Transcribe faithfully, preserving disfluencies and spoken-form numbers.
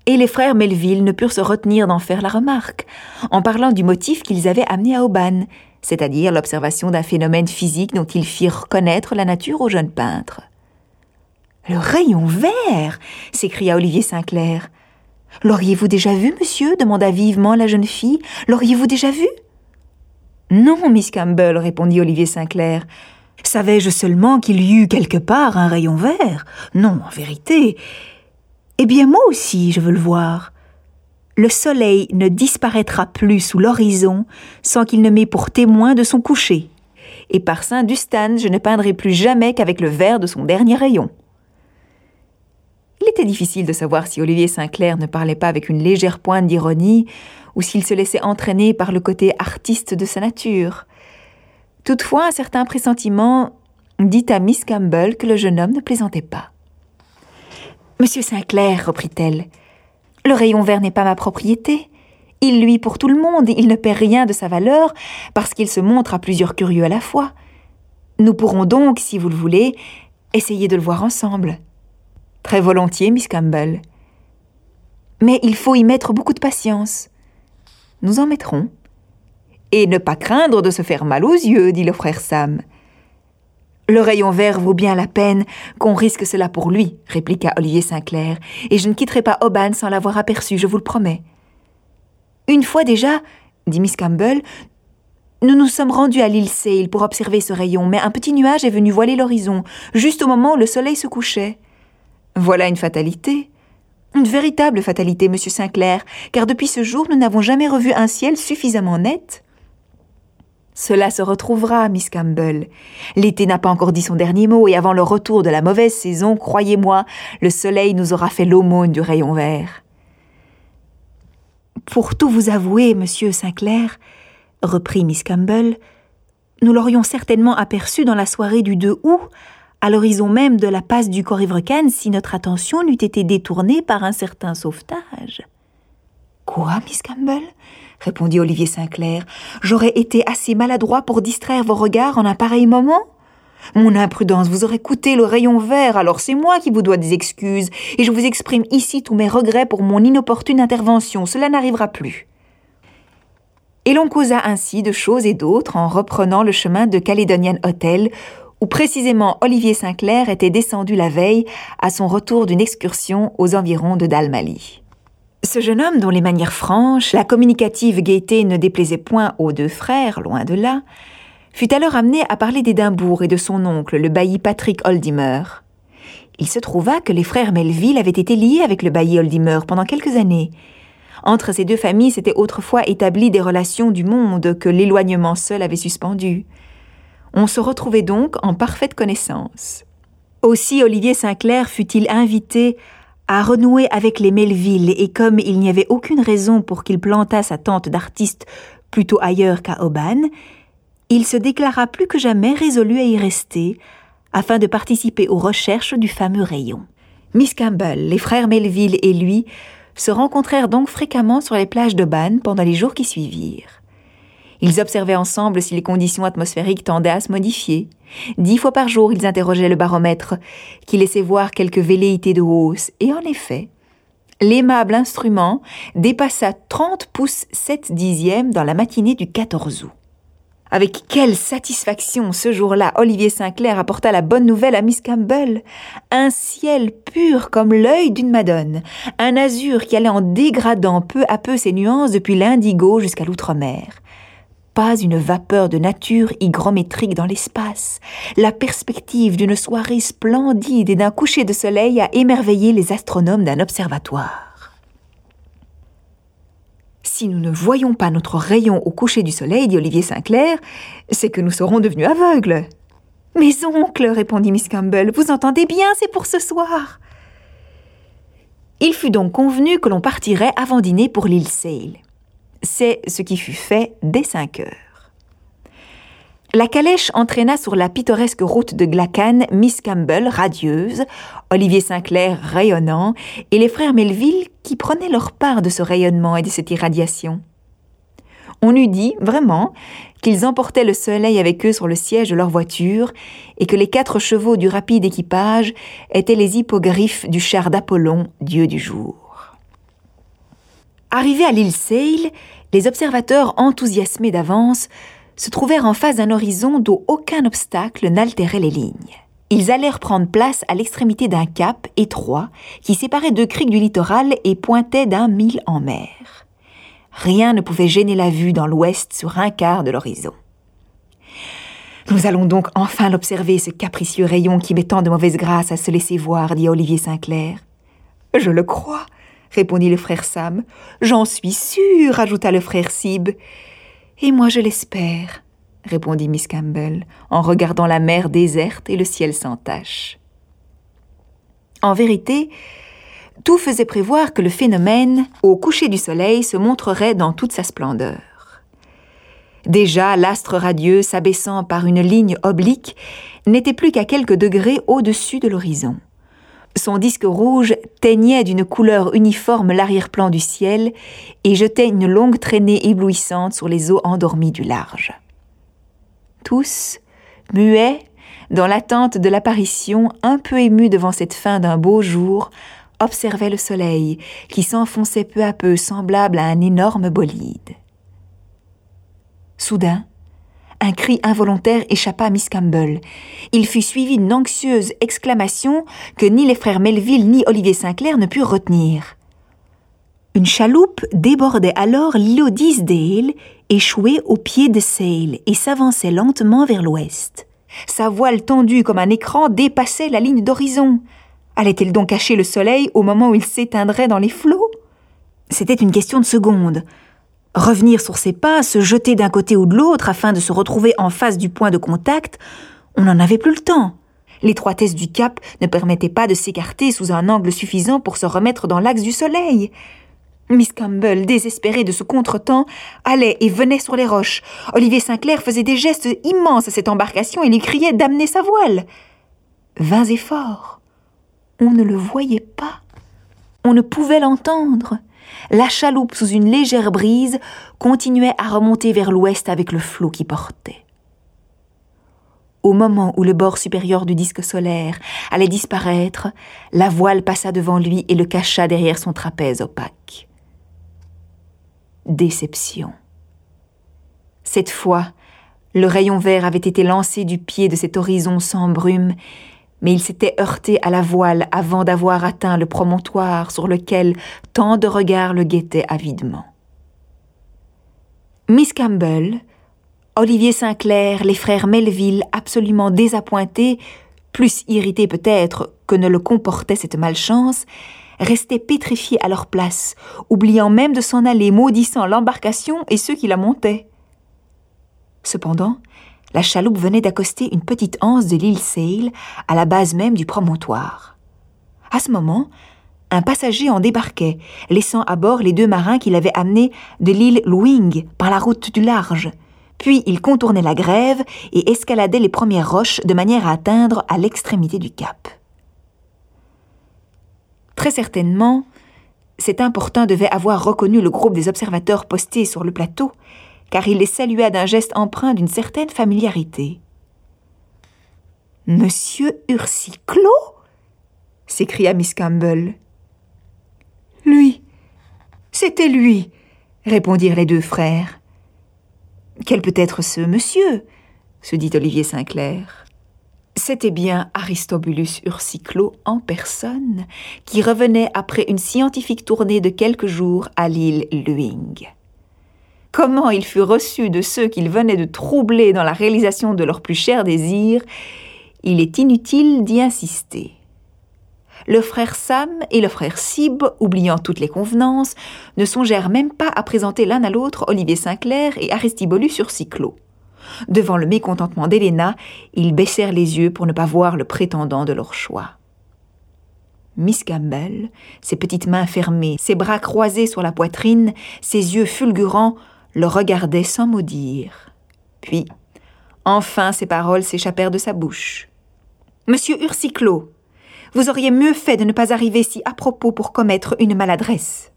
Et les frères Melville ne purent se retenir d'en faire la remarque, en parlant du motif qu'ils avaient amené à Oban, c'est-à-dire l'observation d'un phénomène physique dont ils firent connaître la nature au jeune peintre. « Le rayon vert !» s'écria Olivier Sinclair. « L'auriez-vous déjà vu, monsieur ?» demanda vivement la jeune fille. « L'auriez-vous déjà vu ?»« Non, Miss Campbell, » répondit Olivier Sinclair. « Savais-je seulement qu'il y eut quelque part un rayon vert ? Non, en vérité. Eh bien, moi aussi, je veux le voir. Le soleil ne disparaîtra plus sous l'horizon sans qu'il ne m'ait pour témoin de son coucher. Et par Saint-Dustan, je ne peindrai plus jamais qu'avec le vert de son dernier rayon. » Il était difficile de savoir si Olivier Sinclair ne parlait pas avec une légère pointe d'ironie ou s'il se laissait entraîner par le côté artiste de sa nature. Toutefois, un certain pressentiment dit à Miss Campbell que le jeune homme ne plaisantait pas. « Monsieur Sinclair, reprit-elle, le rayon vert n'est pas ma propriété. Il luit pour tout le monde, il ne perd rien de sa valeur parce qu'il se montre à plusieurs curieux à la fois. Nous pourrons donc, si vous le voulez, essayer de le voir ensemble. » « Très volontiers, Miss Campbell. Mais il faut y mettre beaucoup de patience. »« Nous en mettrons. »« Et ne pas craindre de se faire mal aux yeux, » dit le frère Sam. « Le rayon vert vaut bien la peine qu'on risque cela pour lui, » répliqua Olivier Sinclair, « et je ne quitterai pas Oban sans l'avoir aperçu, je vous le promets. »« Une fois déjà, » dit Miss Campbell, « nous nous sommes rendus à l'île Sale pour observer ce rayon, mais un petit nuage est venu voiler l'horizon, juste au moment où le soleil se couchait. » Voilà une fatalité. Une véritable fatalité, monsieur Sinclair, car depuis ce jour, nous n'avons jamais revu un ciel suffisamment net. Cela se retrouvera, Miss Campbell. L'été n'a pas encore dit son dernier mot, et avant le retour de la mauvaise saison, croyez-moi, le soleil nous aura fait l'aumône du rayon vert. Pour tout vous avouer, monsieur Sinclair, reprit Miss Campbell, nous l'aurions certainement aperçu dans la soirée du deux août, à l'horizon même de la passe du Corrievrekan, si notre attention n'eût été détournée par un certain sauvetage. « Quoi, Miss Campbell ?» répondit Olivier Sinclair. « J'aurais été assez maladroit pour distraire vos regards en un pareil moment ? Mon imprudence vous aurait coûté le rayon vert, alors c'est moi qui vous dois des excuses, et je vous exprime ici tous mes regrets pour mon inopportune intervention. Cela n'arrivera plus. » Et l'on causa ainsi de choses et d'autres en reprenant le chemin de Caledonian Hotel, où précisément Olivier Sinclair était descendu la veille à son retour d'une excursion aux environs de Dalmally. Ce jeune homme, dont les manières franches, la communicative gaieté ne déplaisaient point aux deux frères, loin de là, fut alors amené à parler d'Édimbourg et de son oncle, le bailli Patrick Holdimer. Il se trouva que les frères Melville avaient été liés avec le bailli Holdimer pendant quelques années. Entre ces deux familles s'étaient autrefois établies des relations du monde que l'éloignement seul avait suspendues. On se retrouvait donc en parfaite connaissance. Aussi Olivier Sinclair fut-il invité à renouer avec les Melville, et comme il n'y avait aucune raison pour qu'il plantât sa tente d'artiste plutôt ailleurs qu'à Oban, il se déclara plus que jamais résolu à y rester, afin de participer aux recherches du fameux rayon. Miss Campbell, les frères Melville et lui se rencontrèrent donc fréquemment sur les plages d'Oban pendant les jours qui suivirent. Ils observaient ensemble si les conditions atmosphériques tendaient à se modifier. Dix fois par jour, ils interrogeaient le baromètre, qui laissait voir quelques velléités de hausse. Et en effet, l'aimable instrument dépassa trente pouces sept dixièmes dans la matinée du quatorze août. Avec quelle satisfaction, ce jour-là, Olivier Sinclair apporta la bonne nouvelle à Miss Campbell. Un ciel pur comme l'œil d'une madone, un azur qui allait en dégradant peu à peu ses nuances depuis l'indigo jusqu'à l'outre-mer. Pas une vapeur de nature hygrométrique dans l'espace. La perspective d'une soirée splendide et d'un coucher de soleil a émerveillé les astronomes d'un observatoire. « Si nous ne voyons pas notre rayon au coucher du soleil, dit Olivier Sinclair, c'est que nous serons devenus aveugles. »« Mes oncles, répondit Miss Campbell, vous entendez bien, c'est pour ce soir. » Il fut donc convenu que l'on partirait avant dîner pour l'île Sale. C'est ce qui fut fait dès cinq heures. La calèche entraîna sur la pittoresque route de Glacan Miss Campbell, radieuse, Olivier Sinclair, rayonnant, et les frères Melville qui prenaient leur part de ce rayonnement et de cette irradiation. On eût dit, vraiment, qu'ils emportaient le soleil avec eux sur le siège de leur voiture et que les quatre chevaux du rapide équipage étaient les hippogriffes du char d'Apollon, dieu du jour. Arrivés à l'île Seil, les observateurs enthousiasmés d'avance se trouvèrent en face d'un horizon d'où aucun obstacle n'altérait les lignes. Ils allèrent prendre place à l'extrémité d'un cap étroit qui séparait deux criques du littoral et pointait d'un mille en mer. Rien ne pouvait gêner la vue dans l'ouest sur un quart de l'horizon. « Nous allons donc enfin l'observer, ce capricieux rayon qui met tant de mauvaise grâce à se laisser voir, dit Olivier Sinclair. « Je le crois, répondit le frère Sam. « J'en suis sûr, ajouta le frère Sib. « Et moi je l'espère, répondit Miss Campbell, en regardant la mer déserte et le ciel sans tache. En vérité, tout faisait prévoir que le phénomène, au coucher du soleil, se montrerait dans toute sa splendeur. Déjà, l'astre radieux, s'abaissant par une ligne oblique, n'était plus qu'à quelques degrés au-dessus de l'horizon. Son disque rouge teignait d'une couleur uniforme l'arrière-plan du ciel et jetait une longue traînée éblouissante sur les eaux endormies du large. Tous, muets, dans l'attente de l'apparition, un peu émus devant cette fin d'un beau jour, observaient le soleil qui s'enfonçait peu à peu semblable à un énorme bolide. Soudain, un cri involontaire échappa à Miss Campbell. Il fut suivi d'une anxieuse exclamation que ni les frères Melville ni Olivier Sinclair ne purent retenir. Une chaloupe débordait alors l'îlot d'Easdale, échoué au pied de Seil, et s'avançait lentement vers l'ouest. Sa voile tendue comme un écran dépassait la ligne d'horizon. Allait-elle donc cacher le soleil au moment où il s'éteindrait dans les flots? C'était une question de secondes. Revenir sur ses pas, se jeter d'un côté ou de l'autre afin de se retrouver en face du point de contact, on n'en avait plus le temps. L'étroitesse du cap ne permettait pas de s'écarter sous un angle suffisant pour se remettre dans l'axe du soleil. Miss Campbell, désespérée de ce contretemps, allait et venait sur les roches. Olivier Sinclair faisait des gestes immenses à cette embarcation et lui criait d'amener sa voile. Vains efforts. On ne le voyait pas. On ne pouvait l'entendre. La chaloupe, sous une légère brise, continuait à remonter vers l'ouest avec le flot qui portait. Au moment où le bord supérieur du disque solaire allait disparaître, la voile passa devant lui et le cacha derrière son trapèze opaque. Déception. Cette fois, le rayon vert avait été lancé du pied de cet horizon sans brume, mais il s'était heurté à la voile avant d'avoir atteint le promontoire sur lequel tant de regards le guettaient avidement. Miss Campbell, Olivier Sinclair, les frères Melville, absolument désappointés, plus irrités peut-être que ne le comportait cette malchance, restaient pétrifiés à leur place, oubliant même de s'en aller, maudissant l'embarcation et ceux qui la montaient. Cependant, la chaloupe venait d'accoster une petite anse de l'île Seil, à la base même du promontoire. À ce moment, un passager en débarquait, laissant à bord les deux marins qu'il avait amenés de l'île Louing par la route du large. Puis il contournait la grève et escaladait les premières roches de manière à atteindre à l'extrémité du cap. Très certainement, cet importun devait avoir reconnu le groupe des observateurs postés sur le plateau, car il les salua d'un geste empreint d'une certaine familiarité. « Monsieur Ursiclot » s'écria Miss Campbell. « Lui, c'était lui » répondirent les deux frères. « Quel peut être ce monsieur » se dit Olivier Sinclair. C'était bien Aristobulus Ursiclot en personne, qui revenait après une scientifique tournée de quelques jours à l'île Louing. Comment il fut reçu de ceux qu'il venait de troubler dans la réalisation de leurs plus chers désirs, il est inutile d'y insister. Le frère Sam et le frère Sib, oubliant toutes les convenances, ne songèrent même pas à présenter l'un à l'autre Olivier Sinclair et Aristobulus Ursiclot. Devant le mécontentement d'Héléna, ils baissèrent les yeux pour ne pas voir le prétendant de leur choix. Miss Campbell, ses petites mains fermées, ses bras croisés sur la poitrine, ses yeux fulgurants, le regardait sans mot dire. Puis, enfin, ces paroles s'échappèrent de sa bouche. « Monsieur Ursiclot, vous auriez mieux fait de ne pas arriver si à propos pour commettre une maladresse.